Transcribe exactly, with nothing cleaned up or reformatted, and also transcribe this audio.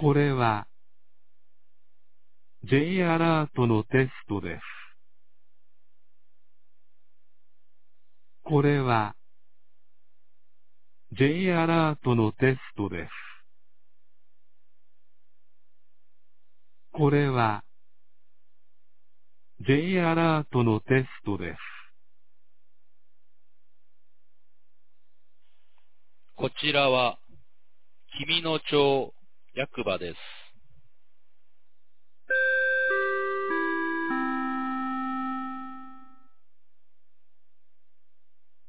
これは J アラートのテストです。これは J アラートのテストです。これは J アラートのテストです。 こちらは、君野町役場です。